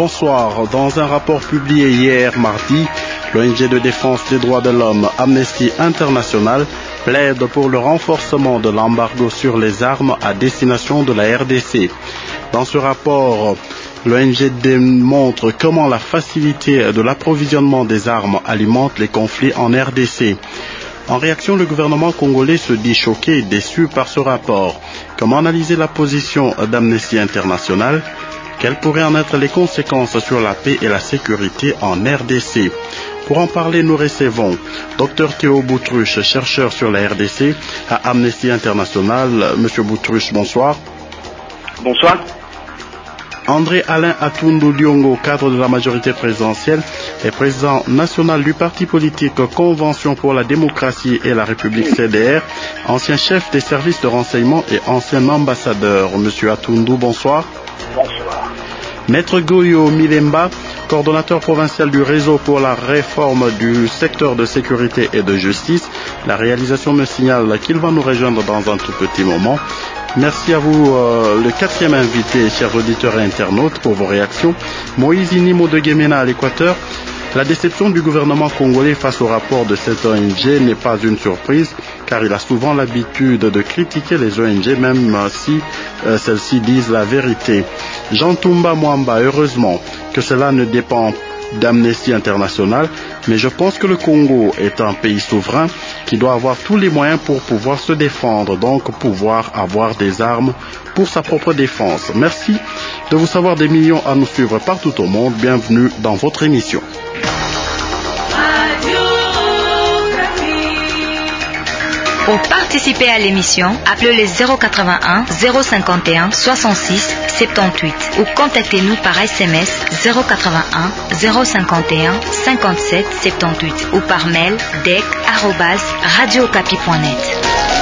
bonsoir. Dans un rapport publié hier mardi, l'ONG de défense des droits de l'homme Amnesty International plaide pour le renforcement de l'embargo sur les armes à destination de la RDC. Dans ce rapport, l'ONG démontre comment la facilité de l'approvisionnement des armes alimente les conflits en RDC. En réaction, le gouvernement congolais se dit choqué et déçu par ce rapport. Comment analyser la position d'Amnesty International? Quelles pourraient en être les conséquences sur la paix et la sécurité en RDC? Pour en parler, nous recevons Dr Théo Boutruche, chercheur sur la RDC à Amnesty International. Monsieur Boutruche, bonsoir. Bonsoir. André Alain Atundu Diongo, cadre de la majorité présidentielle et président national du parti politique Convention pour la démocratie et la République CDR, ancien chef des services de renseignement et ancien ambassadeur. Monsieur Atundu, bonsoir. Bonsoir. Maître Goyo Milemba, coordonnateur provincial du réseau pour la réforme du secteur de sécurité et de justice. La réalisation me signale qu'il va nous rejoindre dans un tout petit moment. Merci à vous, le quatrième invité, chers auditeurs et internautes, pour vos réactions. Moïse Inimo de Guémena à l'Équateur. La déception du gouvernement congolais face au rapport de cette ONG n'est pas une surprise, car il a souvent l'habitude de critiquer les ONG, même si celles-ci disent la vérité. Jean Toumba Mwamba, heureusement que cela ne dépend d'Amnesty International, mais je pense que le Congo est un pays souverain qui doit avoir tous les moyens pour pouvoir se défendre, donc pouvoir avoir des armes pour sa propre défense. Merci de vous savoir des millions à nous suivre partout au monde. Bienvenue dans votre émission. Pour participer à l'émission, appelez les 081 051 66 78 ou contactez-nous par SMS 081 051 57 78 ou par mail dec@radiocapi.net.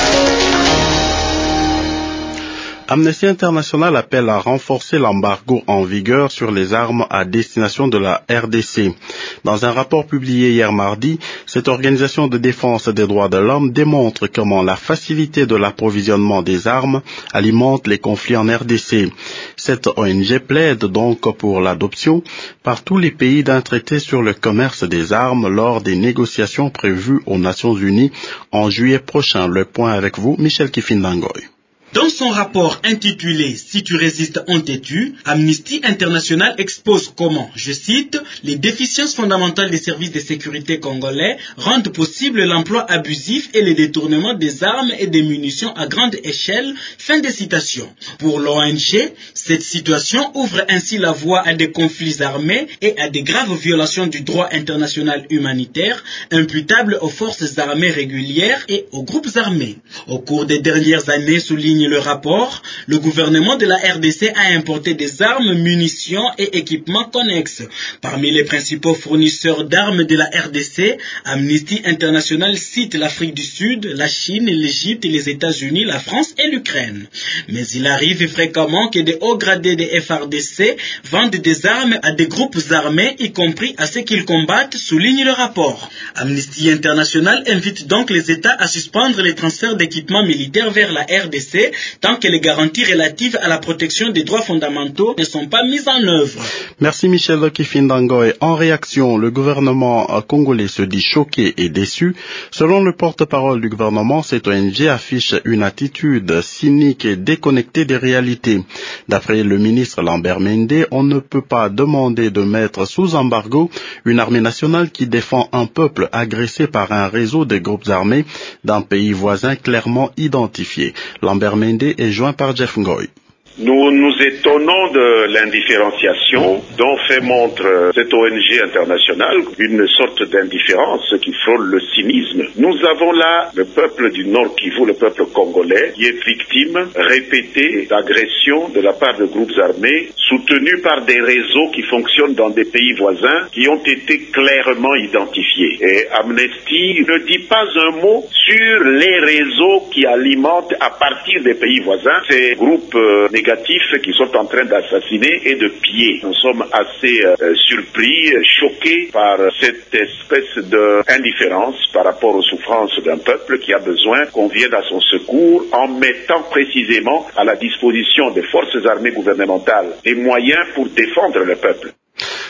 Amnesty International appelle à renforcer l'embargo en vigueur sur les armes à destination de la RDC. Dans un rapport publié hier mardi, cette organisation de défense des droits de l'homme démontre comment la facilité de l'approvisionnement des armes alimente les conflits en RDC. Cette ONG plaide donc pour l'adoption par tous les pays d'un traité sur le commerce des armes lors des négociations prévues aux Nations Unies en juillet prochain. Le point avec vous, Michel Kifindangoy. Dans son rapport intitulé « Si tu résistes, on te tue », Amnesty International expose comment, je cite, « les déficiences fondamentales des services de sécurité congolais rendent possible l'emploi abusif et le détournement des armes et des munitions à grande échelle ». Fin de citation. Pour l'ONG, cette situation ouvre ainsi la voie à des conflits armés et à des graves violations du droit international humanitaire imputables aux forces armées régulières et aux groupes armés. Au cours des dernières années, souligne le rapport, le gouvernement de la RDC a importé des armes, munitions et équipements connexes. Parmi les principaux fournisseurs d'armes de la RDC, Amnesty International cite l'Afrique du Sud, la Chine, l'Égypte, les États-Unis, la France et l'Ukraine. Mais il arrive fréquemment que des hauts gradés des FARDC vendent des armes à des groupes armés, y compris à ceux qu'ils combattent, souligne le rapport. Amnesty International invite donc les États à suspendre les transferts d'équipements militaires vers la RDC tant que les garanties relatives à la protection des droits fondamentaux ne sont pas mises en œuvre. Merci Michel Kifindangoy. En réaction, le gouvernement congolais se dit choqué et déçu. Selon le porte-parole du gouvernement, cette ONG affiche une attitude cynique et déconnectée des réalités. D'après le ministre Lambert Mende, on ne peut pas demander de mettre sous embargo une armée nationale qui défend un peuple agressé par un réseau de groupes armés d'un pays voisin clairement identifié. Lambert Mende est joint par Jeff Ngoy. Nous nous étonnons de l'indifférenciation dont fait montre cette ONG internationale, une sorte d'indifférence qui frôle le cynisme. Nous avons là le peuple du Nord Kivu, le peuple congolais, qui est victime répétée d'agressions de la part de groupes armés soutenus par des réseaux qui fonctionnent dans des pays voisins qui ont été clairement identifiés. Et Amnesty ne dit pas un mot sur les réseaux qui alimentent à partir des pays voisins ces groupes négatifs qui sont en train d'assassiner et de piller. Nous sommes assez surpris, choqués par cette espèce d'indifférence par rapport aux souffrances d'un peuple qui a besoin qu'on vienne à son secours en mettant précisément à la disposition des forces armées gouvernementales des moyens pour défendre le peuple.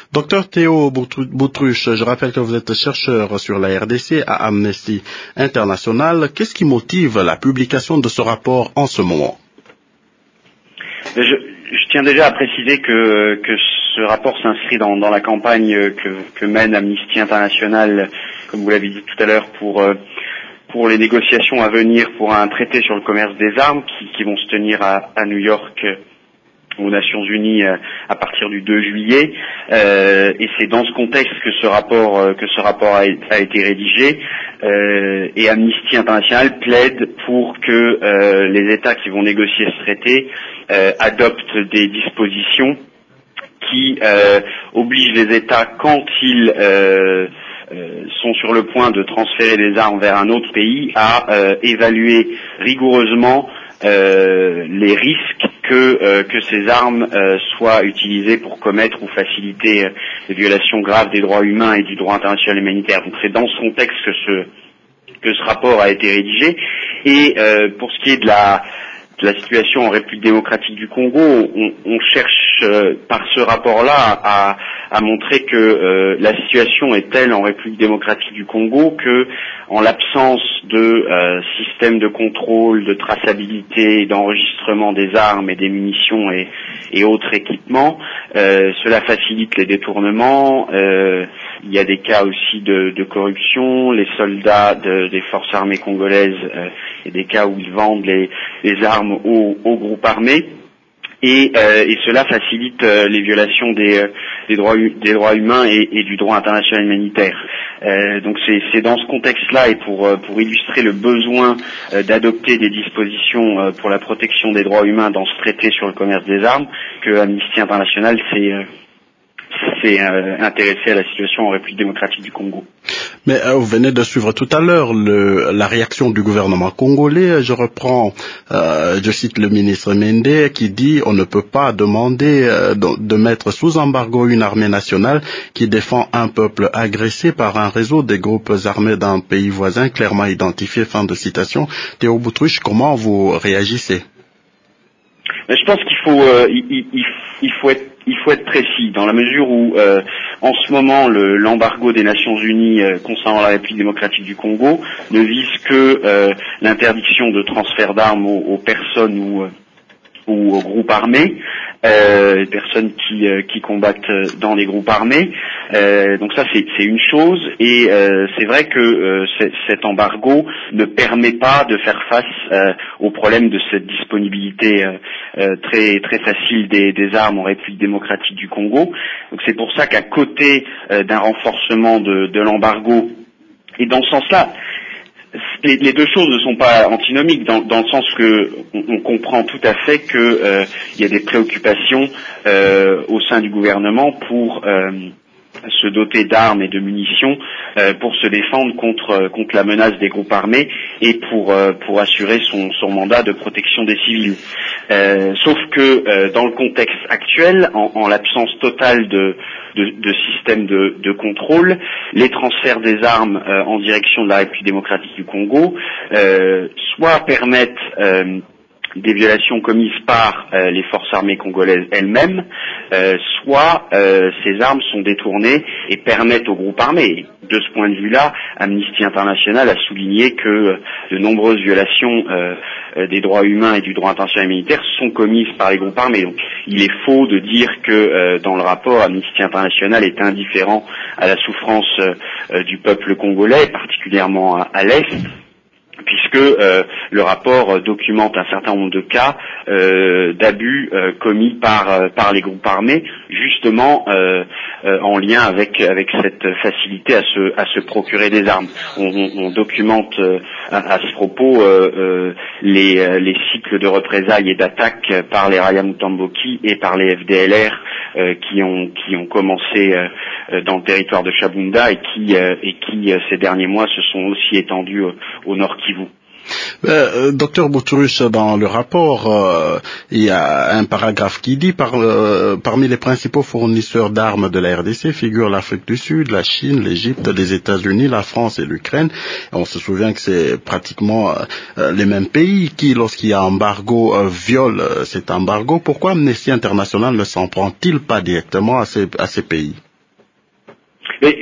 Docteur Théo Boutruche, je rappelle que vous êtes chercheur sur la RDC à Amnesty International. Qu'est-ce qui motive la publication de ce rapport en ce moment? Je tiens déjà à préciser que ce rapport s'inscrit dans la campagne que mène Amnesty International, comme vous l'avez dit tout à l'heure, pour les négociations à venir pour un traité sur le commerce des armes qui vont se tenir à New York aux Nations Unies à partir du 2 juillet. Et c'est dans ce contexte que ce rapport a été rédigé. Et Amnesty International plaide pour que les États qui vont négocier ce traité adoptent des dispositions qui obligent les États, quand ils sont sur le point de transférer des armes vers un autre pays, à évaluer rigoureusement les risques que ces armes soient utilisées pour commettre ou faciliter des violations graves des droits humains et du droit international humanitaire. Donc c'est dans ce contexte que ce rapport a été rédigé. Et pour ce qui est de la situation en République démocratique du Congo, on cherche par ce rapport-là à montrer que la situation est telle en République démocratique du Congo que, en l'absence de système de contrôle, de traçabilité, d'enregistrement des armes et des munitions et autres équipements, cela facilite les détournements. Il y a des cas aussi de corruption. Les soldats des forces armées congolaises, il y a des cas où ils vendent les armes aux groupes armés. Et cela facilite les violations des droits humains et du droit international humanitaire. Donc c'est dans ce contexte-là et pour illustrer le besoin d'adopter des dispositions pour la protection des droits humains dans ce traité sur le commerce des armes que Amnesty International s'est intéressé à la situation en République démocratique du Congo. Mais vous venez de suivre tout à l'heure la réaction du gouvernement congolais. Je reprends, je cite le ministre Mende qui dit on ne peut pas demander de mettre sous embargo une armée nationale qui défend un peuple agressé par un réseau des groupes armés d'un pays voisin clairement identifié. Fin de citation. Théo Boutruche, comment vous réagissez? Je pense qu'il faut être précis dans la mesure où en ce moment l'embargo des Nations Unies concernant la République démocratique du Congo ne vise que l'interdiction de transfert d'armes aux personnes ou aux groupes armés, personnes qui combattent dans les groupes armés. Donc ça c'est une chose et c'est vrai que cet embargo ne permet pas de faire face au problème de cette disponibilité très très facile des armes en République démocratique du Congo. Donc c'est pour ça qu'à côté d'un renforcement de l'embargo, et dans ce sens-là, les deux choses ne sont pas antinomiques dans le sens que on comprend tout à fait que il y a des préoccupations au sein du gouvernement pour se doter d'armes et de munitions pour se défendre contre la menace des groupes armés et pour assurer son mandat de protection des civils. Sauf que dans le contexte actuel, en l'absence totale de système de contrôle, les transferts des armes en direction de la République démocratique du Congo soit permettent des violations commises par les forces armées congolaises elles-mêmes, soit ces armes sont détournées et permettent aux groupes armés. De ce point de vue-là, Amnesty International a souligné que de nombreuses violations des droits humains et du droit international humanitaire sont commises par les groupes armés. Donc, il est faux de dire que dans le rapport, Amnesty International est indifférent à la souffrance du peuple congolais, particulièrement à l'Est, puisque le rapport documente un certain nombre de cas d'abus commis par les groupes armés, justement en lien avec cette facilité à se procurer des armes. On documente à ce propos les cycles de représailles et d'attaques par les Raya Mutomboki et par les FDLR qui ont commencé dans le territoire de Shabunda et qui ces derniers mois se sont aussi étendus au Nord Kivu. Docteur Boutruche, dans le rapport, il y a un paragraphe qui dit parmi les principaux fournisseurs d'armes de la RDC figurent l'Afrique du Sud, la Chine, l'Égypte, les États-Unis, la France et l'Ukraine. On se souvient que c'est pratiquement les mêmes pays qui, lorsqu'il y a embargo, violent cet embargo. Pourquoi Amnesty International ne s'en prend-il pas directement à ces pays? Mais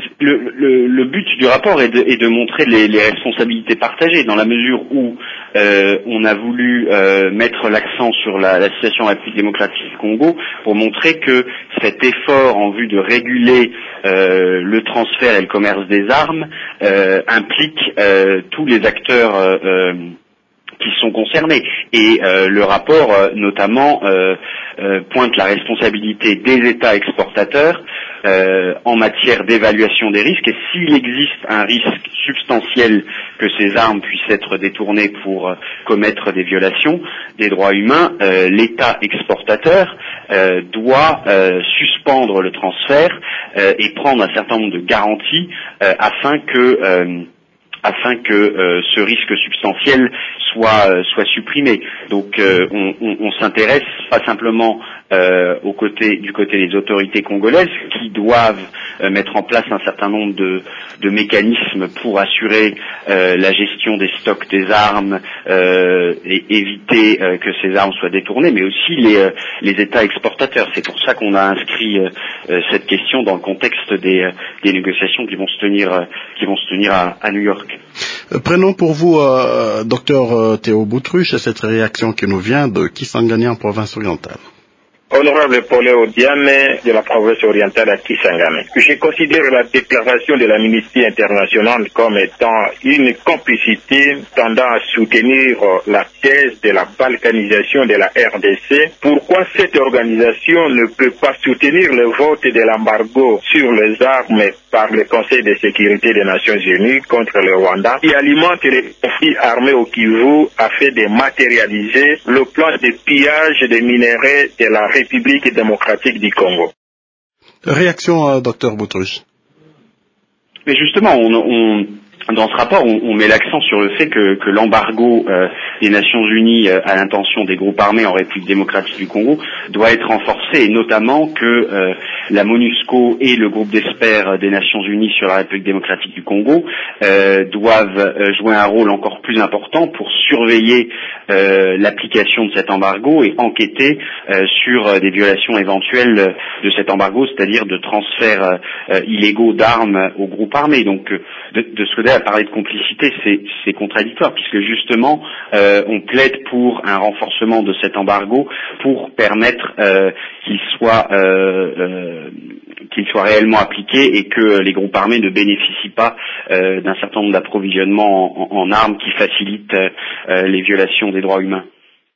le but du rapport est de montrer les responsabilités partagées, dans la mesure où on a voulu mettre l'accent sur la situation en République démocratique du Congo pour montrer que cet effort en vue de réguler le transfert et le commerce des armes implique tous les acteurs qui sont concernés. Et le rapport notamment pointe la responsabilité des États exportateurs en matière d'évaluation des risques, et s'il existe un risque substantiel que ces armes puissent être détournées pour commettre des violations des droits humains, l'État exportateur doit suspendre le transfert et prendre un certain nombre de garanties afin que ce risque substantiel soit supprimé. Donc on s'intéresse pas simplement du côté des autorités congolaises qui doivent mettre en place un certain nombre de mécanismes pour assurer la gestion des stocks des armes et éviter que ces armes soient détournées, mais aussi les États exportateurs. C'est pour ça qu'on a inscrit cette question dans le contexte des négociations qui vont se tenir à New York. Prenons pour vous, docteur Théo Boutruche, cette réaction qui nous vient de Kisangani en province orientale. Honorable Paul Odiame de la province orientale à Kisangani. Je considère la déclaration de l'Amnesty International comme étant une complicité tendant à soutenir la thèse de la balkanisation de la RDC. Pourquoi cette organisation ne peut pas soutenir le vote de l'embargo sur les armes par le Conseil de sécurité des Nations Unies contre le Rwanda, qui alimente les conflits armés au Kivu afin de matérialiser le plan de pillage des minerais de la République démocratique du Congo. Réaction, docteur Boutruche. Mais justement, dans ce rapport, on met l'accent sur le fait que l'embargo des Nations Unies à l'intention des groupes armés en République démocratique du Congo doit être renforcé, et notamment que la MONUSCO et le groupe d'experts des Nations Unies sur la République démocratique du Congo doivent jouer un rôle encore plus important pour surveiller l'application de cet embargo et enquêter sur des violations éventuelles de cet embargo, c'est-à-dire de transferts illégaux d'armes aux groupes armés. Donc de ce côté, à parler de complicité, c'est contradictoire, puisque justement on plaide pour un renforcement de cet embargo pour permettre qu'il soit réellement appliqué et que les groupes armés ne bénéficient pas d'un certain nombre d'approvisionnements en armes qui facilitent les violations des droits humains.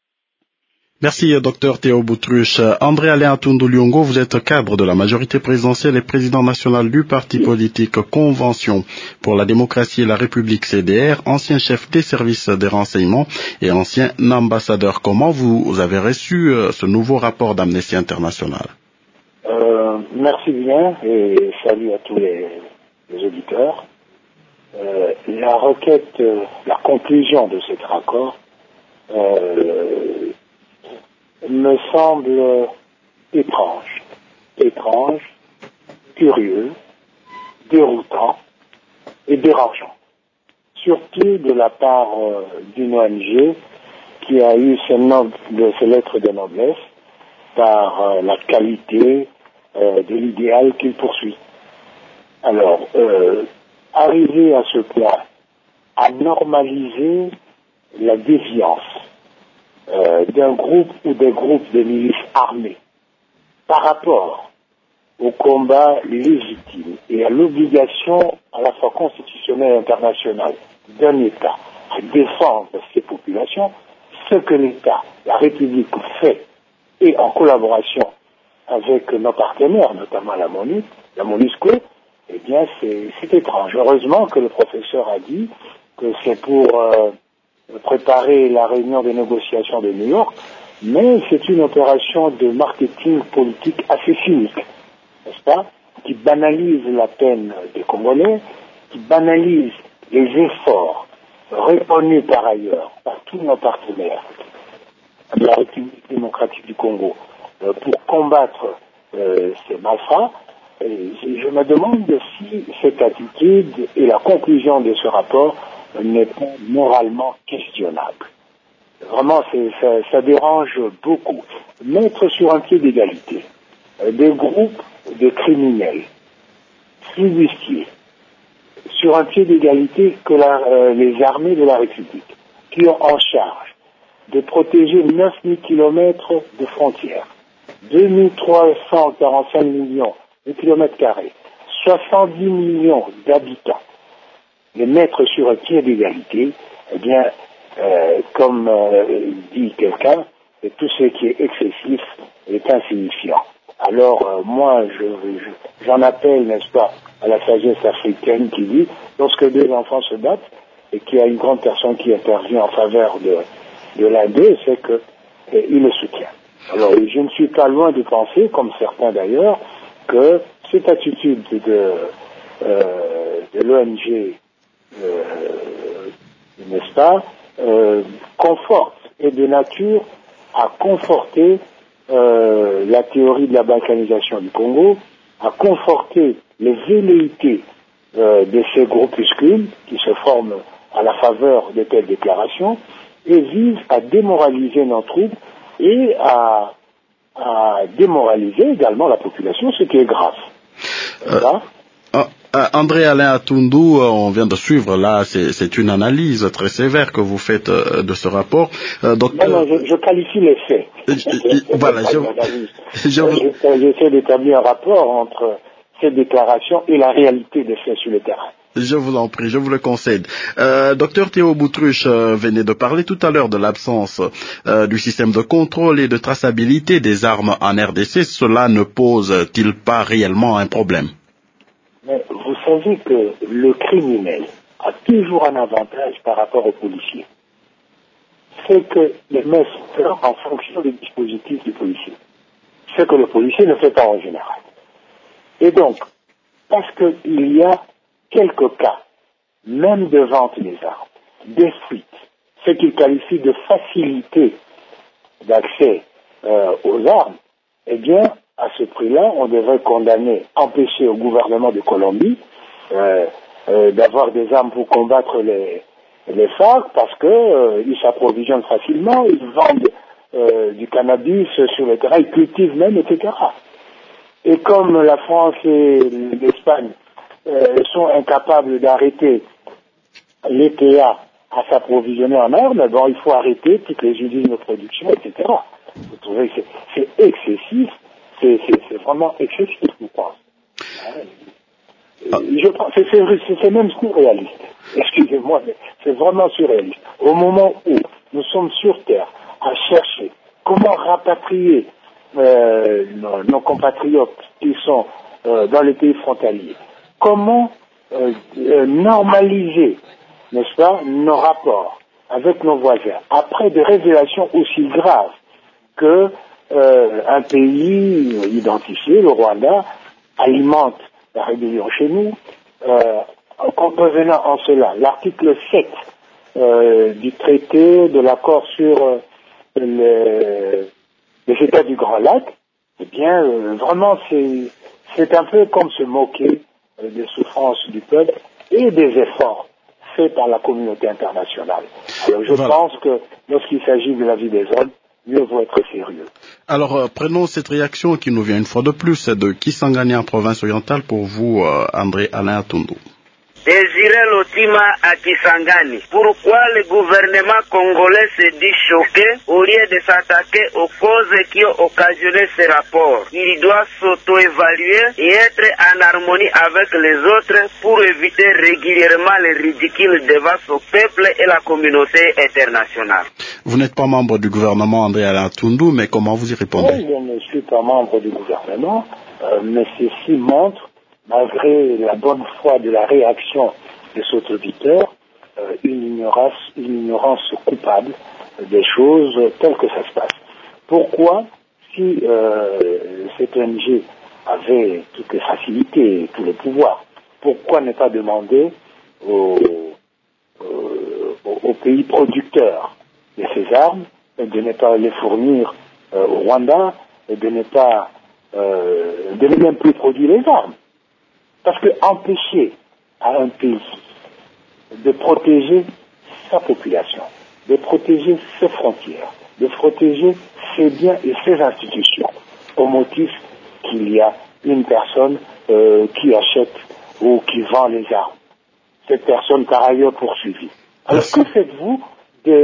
Merci, docteur Théo Boutruche. André Alain Atundu Lyongo, vous êtes cadre de la majorité présidentielle et président national du parti politique Convention pour la démocratie et la République CDR, ancien chef des services des renseignements et ancien ambassadeur. Comment vous avez reçu ce nouveau rapport d'Amnesty International? Merci bien et salut à tous les auditeurs. La requête, la conclusion de cet rapport me semble étrange, curieux, déroutant et dérangeant. Surtout de la part d'une ONG qui a eu ces lettres de noblesse par la qualité de l'idéal qu'il poursuit. Alors, arriver à ce point, à normaliser la défiance d'un groupe ou des groupes de milices armées par rapport au combat légitime et à l'obligation à la fois constitutionnelle et internationale d'un État à défendre ses populations, ce que l'État, la République fait, et en collaboration avec nos partenaires, notamment la MONUSCO, eh bien c'est étrange. Heureusement que le professeur a dit que c'est pour préparer la réunion des négociations de New York, mais c'est une opération de marketing politique assez cynique, n'est-ce pas, qui banalise la peine des Congolais, qui banalise les efforts reconnus par ailleurs par tous nos partenaires de la République démocratique du Congo pour combattre ces malfrats. Et je me demande si cette attitude et la conclusion de ce rapport n'est pas moralement questionnable. Vraiment, ça dérange beaucoup. Mettre sur un pied d'égalité des groupes de criminels flibustiers, sur un pied d'égalité que les armées de la République, qui ont en charge de protéger 9000 kilomètres de frontières, 2345 millions de kilomètres carrés, 70 millions d'habitants, les mettre sur un pied d'égalité, eh bien, comme dit quelqu'un, tout ce qui est excessif est insignifiant. Alors, moi, j'en appelle, n'est-ce pas, à la sagesse africaine qui dit, lorsque deux enfants se battent et qu'il y a une grande personne qui intervient en faveur de l'un d'eux, c'est qu'il le soutient. Alors, je ne suis pas loin de penser, comme certains d'ailleurs, que cette attitude de l'ONG, n'est-ce pas, conforte, est de nature à conforter la théorie de la balkanisation du Congo, à conforter les velléités de ces groupuscules qui se forment à la faveur de telles déclarations et vise à démoraliser nos troupes et à démoraliser également la population, ce qui est grave. André Alain Atundu, on vient de suivre là, c'est une analyse très sévère que vous faites de ce rapport. Non, je qualifie les faits. Voilà, j'essaie d'établir un rapport entre ces déclarations et la réalité des faits sur le terrain. Je vous en prie, je vous le concède. Docteur Théo Boutruche venait de parler tout à l'heure de l'absence du système de contrôle et de traçabilité des armes en RDC. Cela ne pose-t-il pas réellement un problème? Mais vous savez que le criminel a toujours un avantage par rapport au policier. C'est qu'il met peur en fonction des dispositifs du policier. Ce que le policier ne fait pas en général. Et donc, parce qu'il y a quelques cas, même de vente des armes, des fuites, ce qu'il qualifie de facilité d'accès aux armes, eh bien, à ce prix-là, on devrait condamner, empêcher au gouvernement de Colombie d'avoir des armes pour combattre les FARC parce qu'ils s'approvisionnent facilement, ils vendent du cannabis sur le terrain, ils cultivent même, etc. Et comme la France et l'Espagne sont incapables d'arrêter l'EPA à s'approvisionner en armes, bon, il faut arrêter toutes les usines de production, etc. Vous trouvez que c'est excessif, c'est vraiment excessif, je pense. Je pense c'est même surréaliste. Excusez-moi, mais c'est vraiment surréaliste. Au moment où nous sommes sur Terre à chercher comment rapatrier nos compatriotes qui sont dans les pays frontaliers, comment normaliser, n'est-ce pas, nos rapports avec nos voisins, après des révélations aussi graves que un pays identifié, le Rwanda, alimente la rébellion chez nous, revenant en cela, l'article 7 du traité de l'accord sur les États du Grand Lac, eh bien, vraiment, c'est un peu comme se moquer des souffrances du peuple et des efforts faits par la communauté internationale. Alors, je pense que lorsqu'il s'agit de la vie des hommes, mieux vaut être sérieux. Alors, prenons cette réaction qui nous vient une fois de plus de Kisangani en province orientale pour vous, André Alain Atundu. Désiré Lotima à Kisangani. Pourquoi le gouvernement congolais se dit choqué au lieu de s'attaquer aux causes qui ont occasionné ces rapports? Il doit s'auto-évaluer et être en harmonie avec les autres pour éviter régulièrement les ridicules devant son peuple et la communauté internationale. Vous n'êtes pas membre du gouvernement, André Alain Atundu, mais comment vous y répondez? Oui, je ne suis pas membre du gouvernement, mais ceci montre, malgré la bonne foi de la réaction de cet auditeur, une ignorance coupable des choses telles que ça se passe. Pourquoi, si cette ONG avait toutes les facilités, tous les pouvoirs, pourquoi ne pas demander aux pays producteurs de ces armes de ne pas les fournir au Rwanda et de ne même plus produire les armes? Parce que empêcher à un pays de protéger sa population, de protéger ses frontières, de protéger ses biens et ses institutions, au motif qu'il y a une personne qui achète ou qui vend les armes. Cette personne par ailleurs poursuivie. Alors que faites-vous de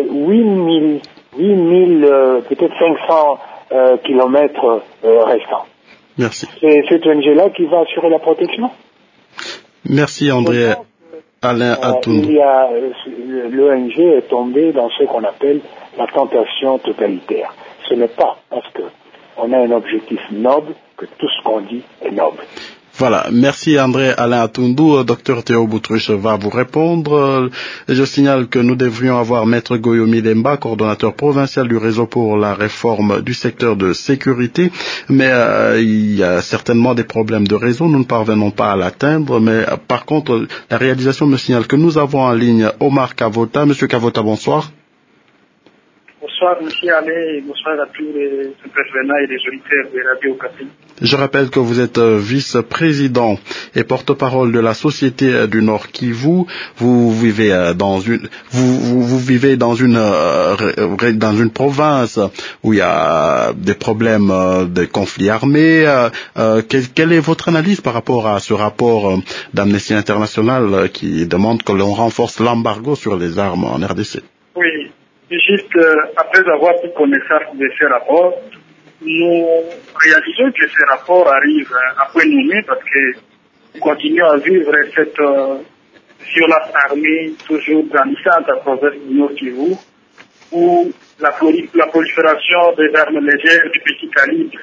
8000, peut-être 500 kilomètres restants? Merci. C'est cette ONG-là qui va assurer la protection? Merci André Alain Atoundou. L'ONG est tombée dans ce qu'on appelle la tentation totalitaire. Ce n'est pas parce qu'on a un objectif noble que tout ce qu'on dit est noble. Voilà, merci André Alain Atoundou. Docteur Théo Boutruche va vous répondre. Je signale que nous devrions avoir Maître Goyo Milemba, coordonnateur provincial du réseau pour la réforme du secteur de sécurité, mais il y a certainement des problèmes de réseau, nous ne parvenons pas à l'atteindre, mais par contre, la réalisation me signale que nous avons en ligne Omar Kavota. Monsieur Kavota, bonsoir. Bonsoir, M. Allais, et bonsoir à tous les intervenants et les auditeurs de Radio Café. Je rappelle que vous êtes vice-président et porte-parole de la Société du Nord Kivu. Vous vivez dans une province où il y a des problèmes de conflits armés. Quelle est votre analyse par rapport à ce rapport d'Amnesty International qui demande que l'on renforce l'embargo sur les armes en RDC? Oui. Juste après avoir pris connaissance de ces rapports, nous réalisons que ces rapports arrivent à point nommé parce que nous continuons à vivre cette violence armée toujours grandissante à travers le Nord Kivu, où la prolifération des armes légères du petit calibre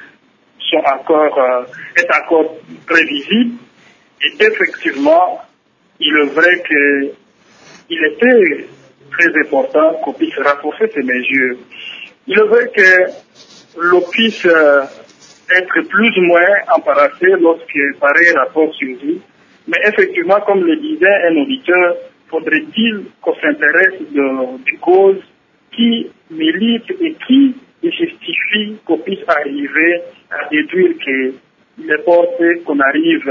est encore très visible. Et effectivement, il est vrai qu'il était très important qu'on puisse renforcer ces mesures. Il est vrai que l'on puisse être plus ou moins embarrassé lorsque pareil rapport surgit, mais effectivement, comme le disait un auditeur, faudrait-il qu'on s'intéresse des causes qui militent et qui justifient qu'on puisse arriver à déduire qu'il est porté qu'on arrive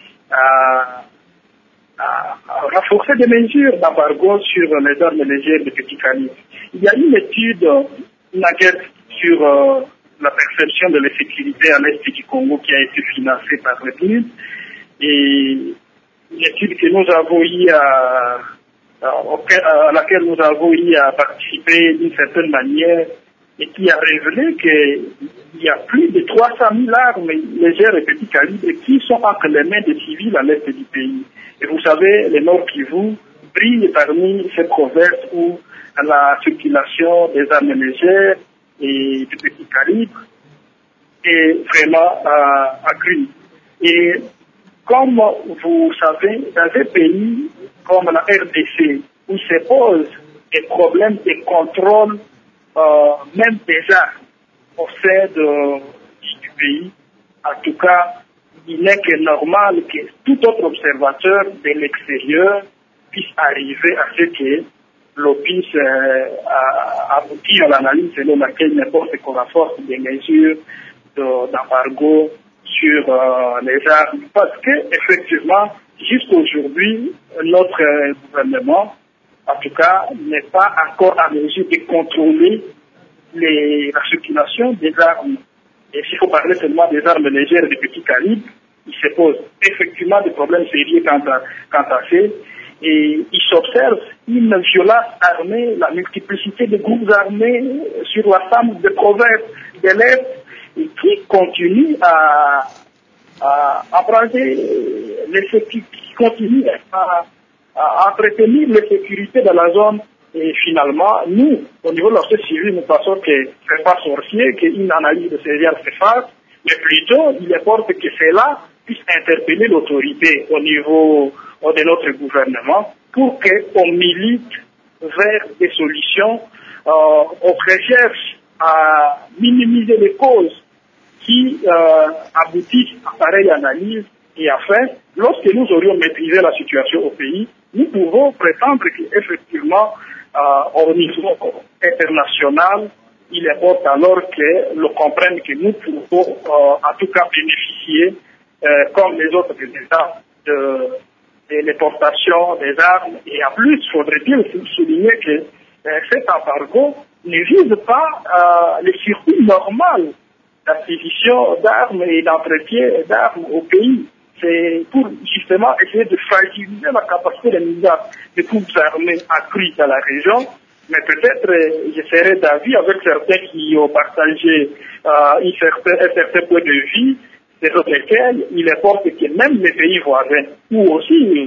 à renforcer des mesures d'embargo sur les armes légères de petit calibre. Il y a une étude, une enquête sur la perception de l'insécurité à l'est du Congo qui a été financée par le PNUD, et une étude que nous avons eu à laquelle nous avons eu à participer d'une certaine manière et qui a révélé qu'il y a plus de 300 000 armes légères et petits calibres qui sont entre les mains des civils à l'est du pays. Et vous savez, le Nord Kivu brille parmi ces provinces où la circulation des armes légères et du petit calibre est vraiment accrue. Et comme vous savez, dans un pays comme la RDC, où se posent des problèmes de contrôle même des armes au sein du pays, en tout cas, il n'est que normal que tout autre observateur de l'extérieur puisse arriver à ce que l'on puisse aboutir à l'analyse selon laquelle n'importe qu'on renforce des mesures d'embargo sur les armes. Parce que, effectivement, jusqu'aujourd'hui, notre gouvernement, en tout cas, n'est pas encore en mesure de contrôler la circulation des armes. Et s'il faut parler seulement des armes légères de petit calibre, il se pose effectivement des problèmes sérieux quant à ça. Et il s'observe une violence armée, la multiplicité de groupes armés sur l'ensemble des provinces de l'Est et qui continue à emprunter qui continue à entretenir l'insécurité de la zone. Et finalement, nous, au niveau de la société civile, nous pensons que ce n'est pas sorcier, qu'une analyse de ces genre se fasse, mais plutôt, il importe que cela puisse interpeller l'autorité au niveau de notre gouvernement pour qu'on milite vers des solutions, on recherche à minimiser les causes qui aboutissent à pareille analyse et enfin, lorsque nous aurions maîtrisé la situation au pays, nous pouvons prétendre qu'effectivement, au niveau international, il importe alors que l'on comprenne que nous pouvons en tout cas bénéficier, comme les autres États, de l'exportation des armes. Et en plus, faudrait-il souligner que cet embargo ne vise pas les circuits normaux d'acquisition d'armes et d'entretien d'armes au pays. c'est pour justement essayer de fragiliser la capacité de mise des troupes armées accrues dans la région. Mais peut-être, je serais d'avis avec certains qui ont partagé un certain point de vue, sur lesquels il importe que même les pays voisins, où aussi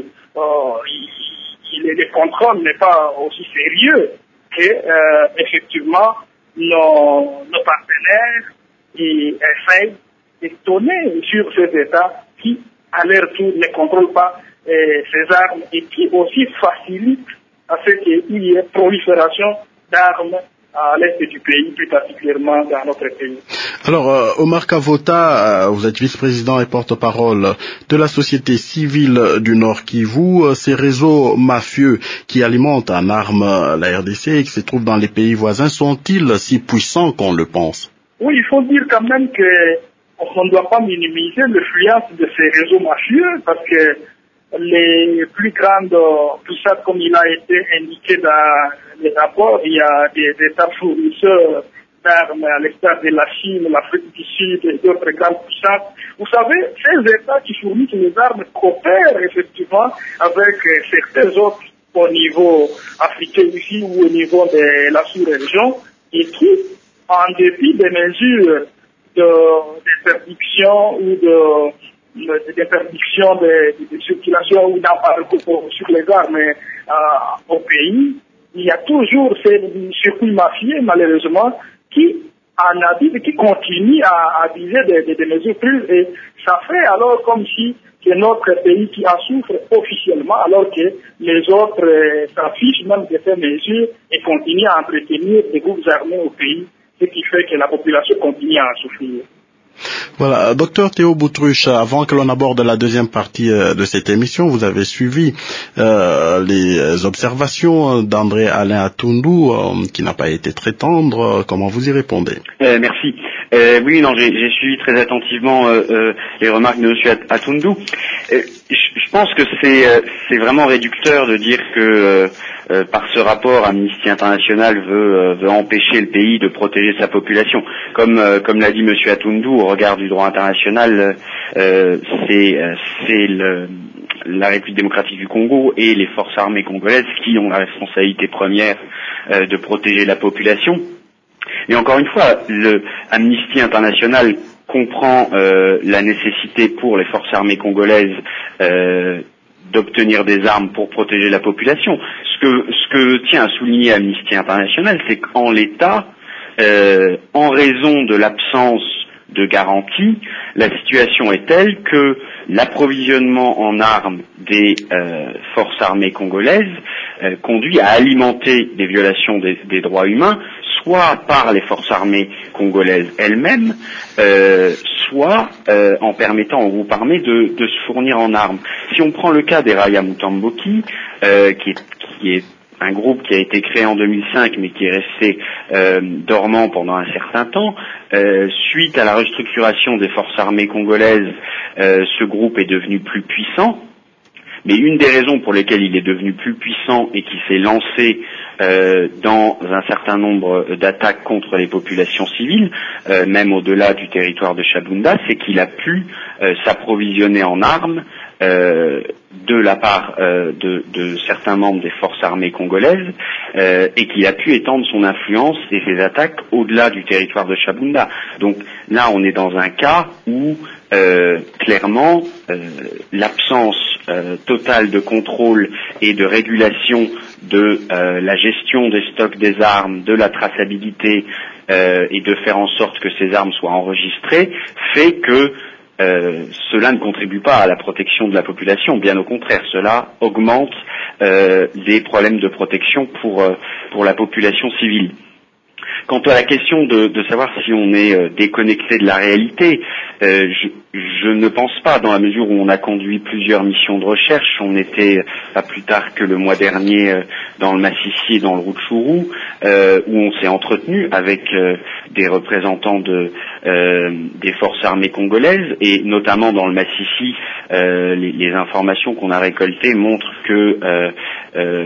les contrôles n'est pas aussi sérieux, que effectivement nos partenaires essayent de donner sur ces États qui, à leur tour, ne contrôlent pas ces armes et qui aussi facilitent à ce qu'il y ait prolifération d'armes à l'est du pays, plus particulièrement dans notre pays. Alors, Omar Kavota, vous êtes vice-président et porte-parole de la société civile du Nord Kivu. Ces réseaux mafieux qui alimentent en armes la RDC et qui se trouvent dans les pays voisins sont-ils si puissants qu'on le pense? Oui, il faut dire quand même qu'on ne doit pas minimiser l'influence de ces réseaux mafieux parce que les plus grandes puissances, comme il a été indiqué dans les rapports, il y a des États fournisseurs d'armes à l'extérieur de la Chine, l'Afrique du Sud et d'autres grandes puissances. Vous savez, ces États qui fournissent les armes coopèrent effectivement avec certains autres au niveau africain ici ou au niveau de la sous-région et qui, en dépit des mesures d'interdiction ou d'interdiction de circulation ou d'embargo sur les armes au pays, il y a toujours ces circuits mafieux, malheureusement, qui en abusent, qui continuent à abuser des mesures prises. Et ça fait alors comme si c'est notre pays qui en souffre officiellement, alors que les autres s'affichent même de ces mesures et continuent à entretenir des groupes armés au pays, ce qui fait que la population continue à en souffrir. Voilà, docteur Théo Boutruche, avant que l'on aborde la deuxième partie de cette émission, vous avez suivi les observations d'André Alain Atundu, qui n'a pas été très tendre. Comment vous y répondez? Merci. Oui, non, j'ai suivi très attentivement les remarques de M. Atundu. Je pense que c'est vraiment réducteur de dire que par ce rapport, Amnesty International veut empêcher le pays de protéger sa population. Comme l'a dit M. Atundu, au regard du droit international, c'est la République démocratique du Congo et les forces armées congolaises qui ont la responsabilité première de protéger la population. Et encore une fois, le Amnesty International comprend la nécessité pour les forces armées congolaises d'obtenir des armes pour protéger la population. Ce que tient à souligner Amnesty International, c'est qu'en l'état, en raison de l'absence de garantie, la situation est telle que l'approvisionnement en armes des forces armées congolaises conduit à alimenter des violations des droits humains, soit par les forces armées congolaises elles-mêmes, soit en permettant aux groupes armés de se fournir en armes. Si on prend le cas des Raya Mutomboki, qui est un groupe qui a été créé en 2005 mais qui est resté dormant pendant un certain temps, suite à la restructuration des forces armées congolaises, ce groupe est devenu plus puissant. Mais une des raisons pour lesquelles il est devenu plus puissant et qui s'est lancé dans un certain nombre d'attaques contre les populations civiles, même au-delà du territoire de Chabunda, c'est qu'il a pu s'approvisionner en armes de la part de certains membres des forces armées congolaises et qu'il a pu étendre son influence et ses attaques au-delà du territoire de Chabunda. Donc là, on est dans un cas où clairement l'absence totale de contrôle et de régulation de la gestion des stocks des armes, de la traçabilité et de faire en sorte que ces armes soient enregistrées fait que cela ne contribue pas à la protection de la population, bien au contraire, cela augmente les problèmes de protection pour la population civile. Quant à la question de savoir si on est déconnecté de la réalité, je ne pense pas, dans la mesure où on a conduit plusieurs missions de recherche. On était pas plus tard que le mois dernier dans le Massissi et dans le Rutshuru, où on s'est entretenu avec des représentants des forces armées congolaises, et notamment dans le Massissi, les informations qu'on a récoltées montrent que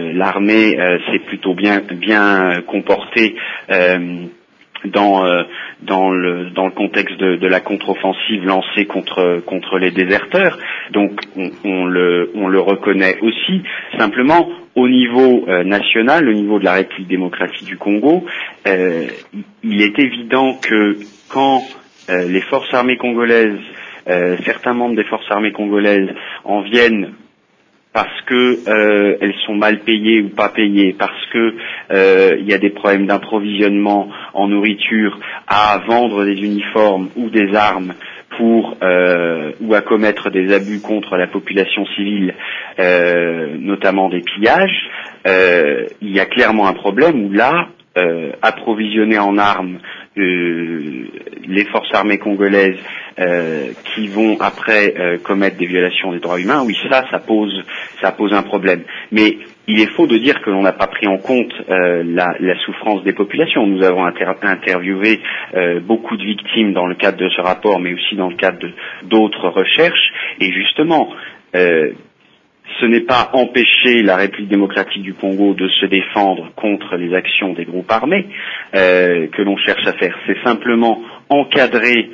l'armée s'est plutôt bien comportée dans dans le contexte de la contre-offensive lancée contre les déserteurs. Donc on le reconnaît aussi. Simplement, au niveau national, au niveau de la République démocratique du Congo, il est évident que quand les forces armées congolaises, certains membres des forces armées congolaises en viennent parce que elles sont mal payées ou pas payées, parce que il y a des problèmes d'approvisionnement en nourriture, à vendre des uniformes ou des armes pour ou à commettre des abus contre la population civile, notamment des pillages, il y a clairement un problème où là, approvisionner en armes les forces armées congolaises qui vont après commettre des violations des droits humains, oui, ça pose un problème. Mais il est faux de dire que l'on n'a pas pris en compte la souffrance des populations. Nous avons interviewé beaucoup de victimes dans le cadre de ce rapport, mais aussi dans le cadre d'autres recherches, et justement, ce n'est pas empêcher la République démocratique du Congo de se défendre contre les actions des groupes armés que l'on cherche à faire. C'est simplement encadrer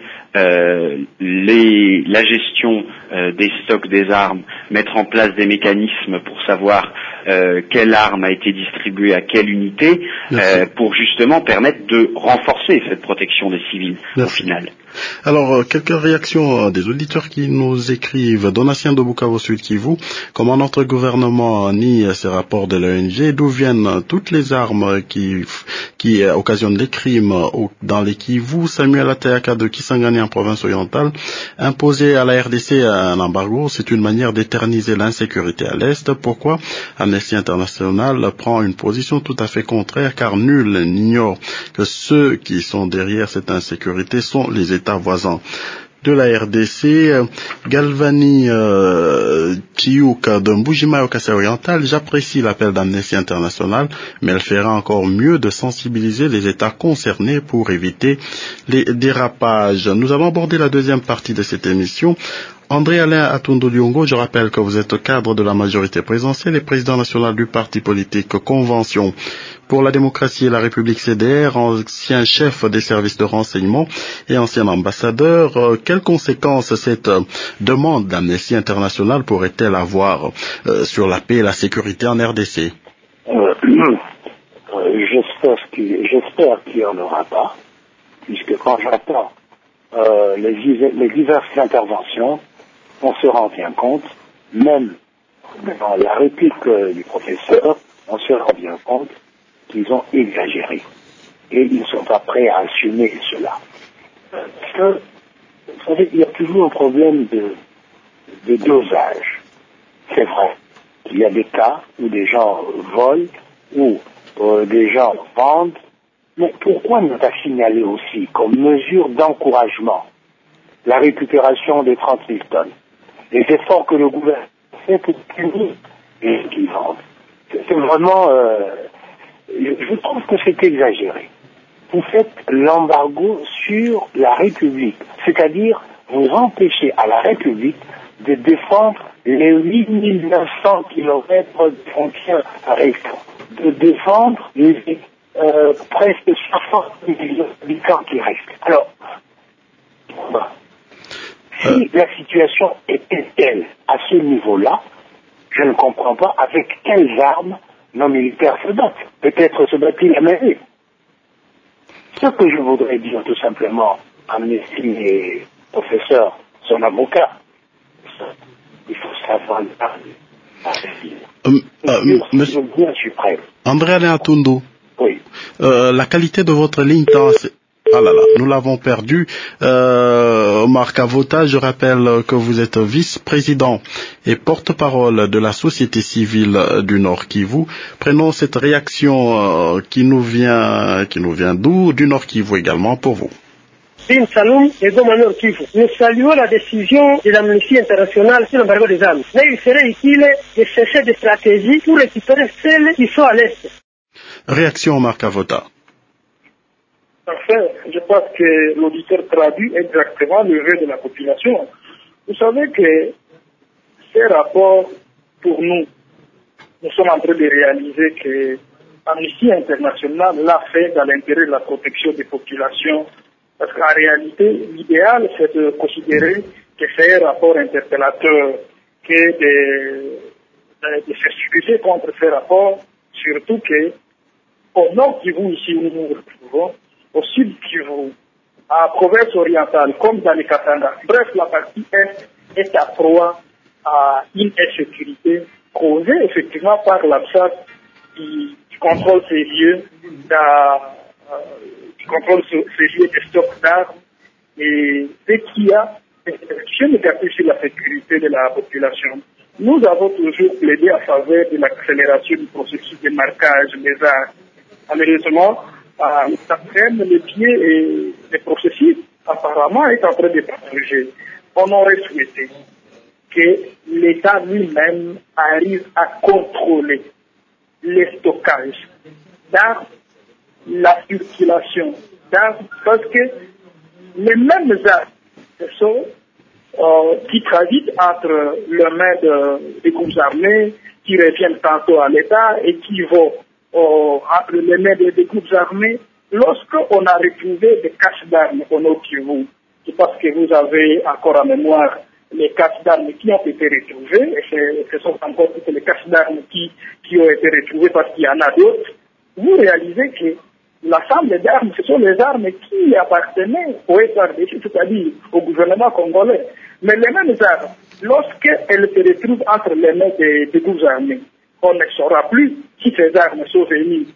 la gestion des stocks des armes, mettre en place des mécanismes pour savoir quelle arme a été distribuée à quelle unité, pour justement permettre de renforcer cette protection des civils. Merci. Au final. Alors, quelques réactions des auditeurs qui nous écrivent. Donatien de Bukavu Sud Kivu, comment notre gouvernement nie ces rapports de l'ONG, d'où viennent toutes les armes qui occasionnent les crimes dans les Kivu. Samuel Atayaka de Kisangani en province orientale, imposer à la RDC un embargo, c'est une manière d'éterniser l'insécurité à l'Est. Pourquoi Amnesty International prend une position tout à fait contraire, car nul n'ignore que ceux qui sont derrière cette insécurité sont les États voisins. De la RDC, Galvani Chiouka de Mbujima au Kassai oriental, j'apprécie l'appel d'Amnesty International, mais elle fera encore mieux de sensibiliser les États concernés pour éviter les dérapages. Nous allons aborder la deuxième partie de cette émission. André-Alain Atondo Liongo, je rappelle que vous êtes cadre de la majorité présidentielle et président national du parti politique Convention pour la démocratie et la République CDR, ancien chef des services de renseignement et ancien ambassadeur. Quelles conséquences cette demande d'Amnesty International pourrait-elle avoir sur la paix et la sécurité en RDC? J'espère qu'il n'y en aura pas, puisque quand j'entends les diverses interventions, on se rend bien compte, même dans la réplique du professeur, on se rend bien compte qu'ils ont exagéré. Et ils ne sont pas prêts à assumer cela. Parce que, vous savez, il y a toujours un problème de dosage. C'est vrai. Il y a des cas où des gens volent, où des gens vendent. Mais pourquoi ne pas signaler aussi, comme mesure d'encouragement, la récupération des 30 000 tonnes, les efforts que le gouvernement fait pour punir les gens qui vendent? C'est vraiment... je trouve que c'est exagéré. Vous faites l'embargo sur la République, c'est-à-dire vous empêchez à la République de défendre les 8900 kilomètres de frontières restants, de défendre les presque 60 millions d'habitants qui restent. Alors, si la situation était telle à ce niveau-là, je ne comprends pas avec quelles armes nos militaires se battent. Peut-être se battent-ils à main nue. Ce que je voudrais dire tout simplement à Amnesty et professeur, son avocat, il faut savoir Monsieur bien suprême. André-Alain Atondo. Oui. La qualité de votre ligne ah là là, nous l'avons perdu. Omar Kavota, je rappelle que vous êtes vice-président et porte-parole de la société civile du Nord Kivu. Prenons cette réaction qui nous vient d'où? Du Nord Kivu également pour vous. Bin Saloum et Goma Nord Kivu. Nous saluons la décision de l'Amnesty International sur l'embargo des armes. Mais il serait utile de chercher des stratégies pour récupérer celles qui sont à l'Est. Réaction Omar Kavota. Enfin, je pense que l'auditeur traduit exactement le rêve de la population. Vous savez que ces rapports, pour nous sommes en train de réaliser que Amnesty International l'a fait dans l'intérêt de la protection des populations Parce qu'en réalité, l'idéal, c'est de considérer que c'est un rapport interpellateur, que de s'excuser contre ces rapports, surtout que au nord Kivu, ici où nous nous retrouvons, au sud Kivu, à province orientale, comme dans les Katanga, bref, la partie est à proie à une insécurité causée effectivement par l'absence du contrôle sérieux des stocks d'armes et ce qui a une répercussion négative sur la sécurité de la population. Nous avons toujours plaidé en faveur de l'accélération du processus de marquage des armes. Malheureusement, ça traîne les pieds et le processus apparemment est en train de patauger. On aurait souhaité que l'État lui-même arrive à contrôler les stockages d'armes, la circulation d'armes, parce que les mêmes armes qui transitent entre les mains des groupes armés, qui reviennent tantôt à l'État et qui vont entre les mains des groupes armés, lorsqu'on a retrouvé des caches d'armes au Nord Kivu, c'est parce que vous avez encore en mémoire les caches d'armes qui ont été retrouvées, et ce sont encore toutes les caches d'armes qui ont été retrouvées parce qu'il y en a d'autres, vous réalisez que l'ensemble d'armes, ce sont les armes qui appartenaient au FARDC, c'est-à-dire au gouvernement congolais. Mais les mêmes armes, lorsqu'elles se retrouvent entre les mains des groupes armés, on ne saura plus si ces armes sont venues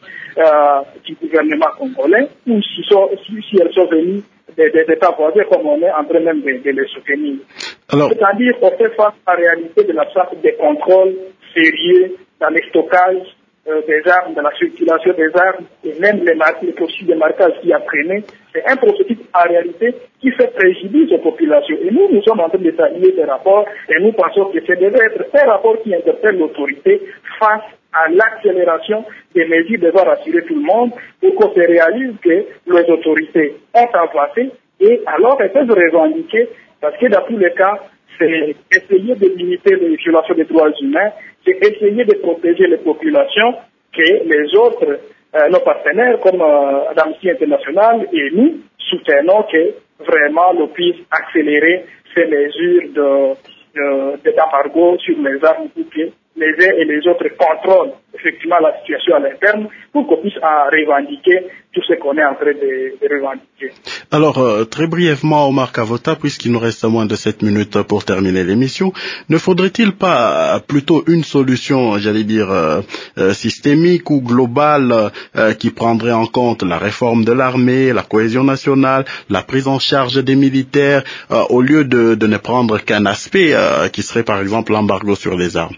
du gouvernement congolais ou si elles sont venues des États voisins comme on est en train même de les soutenir. C'est-à-dire qu'on fait face à la réalité de l'absence de contrôle sérieux dans les stockages des armes, dans la circulation des armes et même les processus de marquage qui a traîné. C'est un processus en réalité qui fait préjudice aux populations. Et nous sommes en train de saluer ces rapports et nous pensons que ce devait être un rapport qui interpelle l'autorité face à l'accélération des mesures devant rassurer tout le monde pour qu'on se réalise que les autorités ont avancé et alors elles peuvent revendiquer parce que dans tous les cas, c'est essayer de limiter les violations des droits humains, c'est essayer de protéger les populations que les autres, nos partenaires comme l'Amnesty International et nous soutenons que vraiment l'on puisse accélérer ces mesures d'embargo sur les armes pour que les uns et les autres contrôlent effectivement la situation à l'interne pour qu'on puisse revendiquer tout ce qu'on est en train de revendiquer. Alors, très brièvement, Omar Kavota, puisqu'il nous reste moins de 7 minutes pour terminer l'émission, ne faudrait-il pas plutôt une solution, j'allais dire, systémique ou globale qui prendrait en compte la réforme de l'armée, la cohésion nationale, la prise en charge des militaires, au lieu de ne prendre qu'un aspect qui serait par exemple l'embargo sur les armes?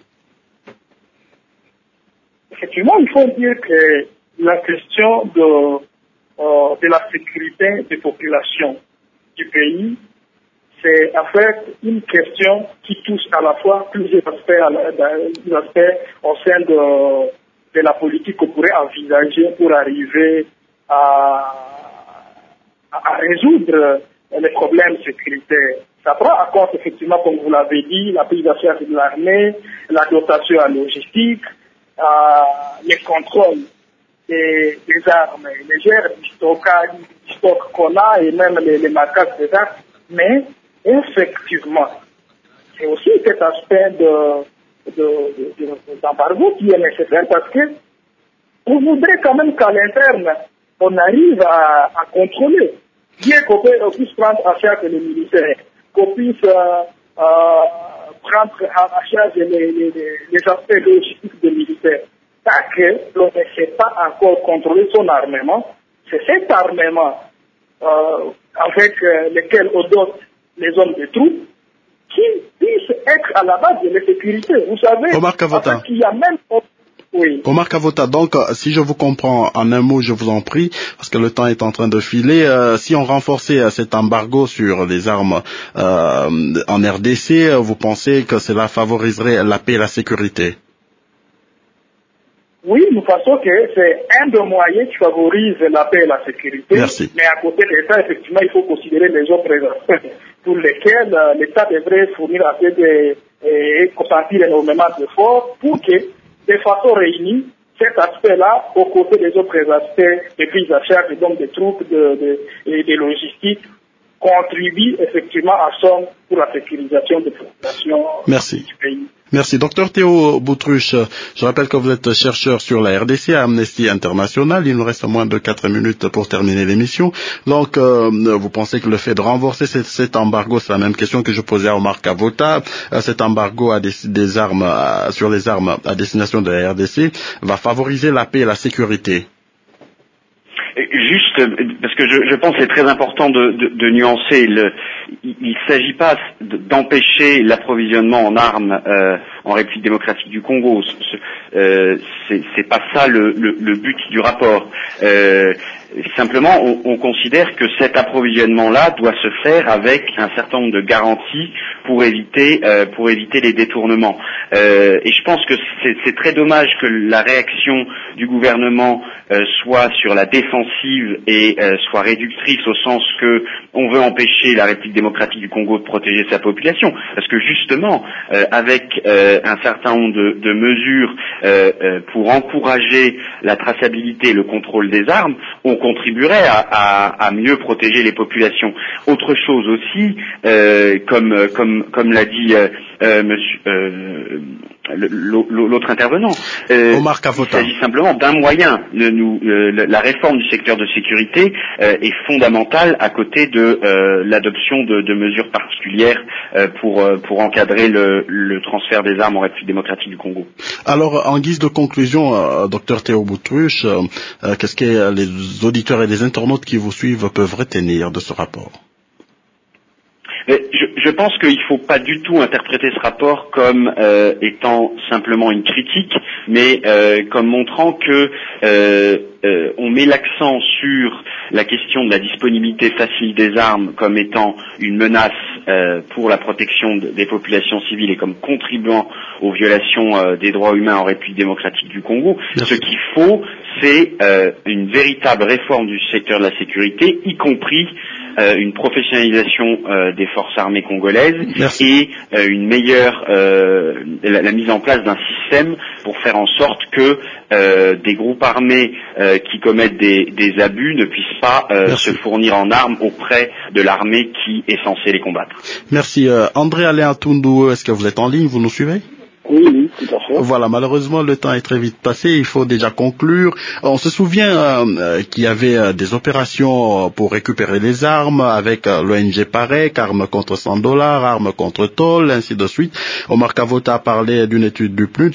Effectivement, il faut dire que la question de la sécurité des populations du pays, c'est en fait une question qui touche à la fois plusieurs aspects au sein de la politique qu'on pourrait envisager pour arriver à résoudre les problèmes sécuritaires. Ça prend en compte effectivement, comme vous l'avez dit, la prise en charge de l'armée, la dotation en logistique, les contrôles des armes, les gères du stock qu'on a et même les marquages des armes. Mais effectivement, c'est aussi cet aspect d'embargo qui est nécessaire parce que on voudrait quand même qu'à l'interne, on arrive à contrôler. Bien qu'on puisse prendre en charge les militaires, qu'on puisse prendre en charge les aspects logistiques des militaires. Tant que l'on ne sait pas encore contrôler son armement, c'est cet armement avec lequel on dote les hommes de troupes qui puissent être à la base de la sécurité. Vous savez, Omar Kavota. En fait, il y a même... Oui. Omar Kavota, donc si je vous comprends en un mot, je vous en prie, parce que le temps est en train de filer, si on renforçait cet embargo sur les armes en RDC, vous pensez que cela favoriserait la paix et la sécurité? Oui, nous pensons que c'est un des moyens qui favorise la paix et la sécurité. Merci. Mais à côté de ça, effectivement, il faut considérer les autres aspects pour lesquels l'État devrait fournir et consentir énormément d'efforts pour que, de façon réunie, cet aspect-là, aux côtés des autres aspects de prise à charge, donc des troupes et des logistiques, contribue effectivement à somme pour la sécurisation des populations du pays. Merci. Docteur Théo Boutruche, je rappelle que vous êtes chercheur sur la RDC à Amnesty International. Il nous reste moins de 4 minutes pour terminer l'émission. Donc, vous pensez que le fait de renforcer cet embargo, c'est la même question que je posais à Omar Kavota, cet embargo des armes, sur les armes à destination de la RDC, va favoriser la paix et la sécurité? Juste, parce que je pense que c'est très important de nuancer. Il ne s'agit pas d'empêcher l'approvisionnement en armes en République démocratique du Congo. C'est pas ça le but du rapport. Simplement, on considère que cet approvisionnement-là doit se faire avec un certain nombre de garanties pour éviter les détournements. Et je pense que c'est très dommage que la réaction du gouvernement soit sur la défensive et soit réductrice au sens que on veut empêcher la République démocratique du Congo de protéger sa population, parce que justement, avec un certain nombre de mesures pour encourager la traçabilité et le contrôle des armes, on contribuerait à mieux protéger les populations. Autre chose aussi, comme l'a dit l'autre intervenant, Omar Kavota. Il s'agit simplement d'un moyen. La réforme du secteur de sécurité est fondamentale à côté de l'adoption de mesures particulières pour encadrer le transfert des armes en République démocratique du Congo. Alors, en guise de conclusion, Dr Théo Boutruche, qu'est-ce que les auditeurs et les internautes qui vous suivent peuvent retenir de ce rapport? Je pense qu'il ne faut pas du tout interpréter ce rapport comme étant simplement une critique, mais comme montrant que on met l'accent sur la question de la disponibilité facile des armes comme étant une menace pour la protection des populations civiles et comme contribuant aux violations des droits humains en République démocratique du Congo. Merci. Ce qu'il faut, c'est une véritable réforme du secteur de la sécurité, y compris une professionnalisation des forces armées congolaises. Merci. Et une meilleure la mise en place d'un système pour faire en sorte que des groupes armés qui commettent des abus ne puissent pas se fournir en armes auprès de l'armée qui est censée les combattre. Merci. André Alain Tundu, est-ce que vous êtes en ligne? Vous nous suivez? Oui, tout à fait. Voilà, malheureusement, le temps est très vite passé. Il faut déjà conclure. On se souvient qu'il y avait des opérations pour récupérer les armes avec l'ONG PAREC, armes contre $100, armes contre tôle, ainsi de suite. Omar Kavota a parlé d'une étude du PNUD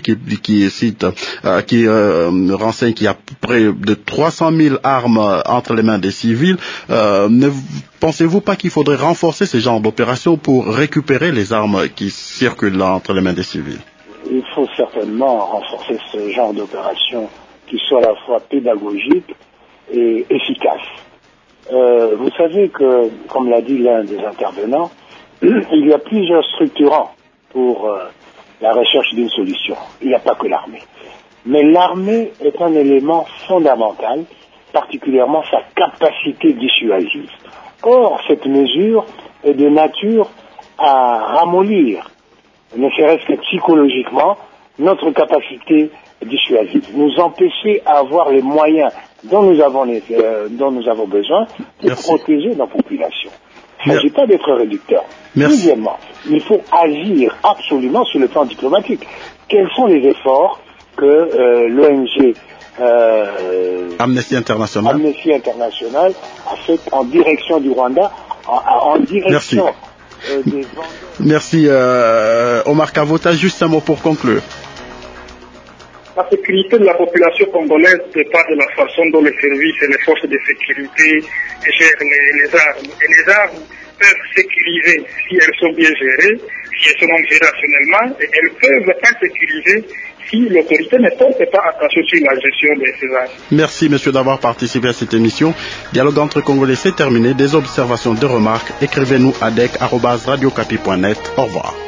qui renseigne qu'il y a près de 300 000 armes entre les mains des civils. Ne pensez-vous pas qu'il faudrait renforcer ce genre d'opérations pour récupérer les armes qui circulent entre les mains des civils? Il faut certainement renforcer ce genre d'opération qui soit à la fois pédagogique et efficace. Vous savez que, comme l'a dit l'un des intervenants, il y a plusieurs structurants pour la recherche d'une solution. Il n'y a pas que l'armée. Mais l'armée est un élément fondamental, particulièrement sa capacité dissuasive. Or, cette mesure est de nature à ramollir, ne serait-ce que psychologiquement, notre capacité dissuasive, nous empêcher à avoir les moyens dont nous avons besoin pour protéger nos populations. Il ne s'agit pas d'être réducteur. Deuxièmement, il faut agir absolument sur le plan diplomatique. Quels sont les efforts que l'ONG Amnesty International a fait en direction du Rwanda, en direction des... Merci. Omar Kavota, juste un mot pour conclure. La sécurité de la population congolaise dépend de la façon dont les services et les forces de sécurité gèrent les armes. Et les armes peuvent sécuriser si elles sont bien gérées, si elles sont donc gérées rationnellement, et elles peuvent insécuriser si l'autorité ne porte pas attention sur la gestion de ces armes. Merci, monsieur, d'avoir participé à cette émission. Dialogue entre Congolais, c'est terminé. Des observations, des remarques, écrivez-nous à dec@radiocapi.net. Au revoir.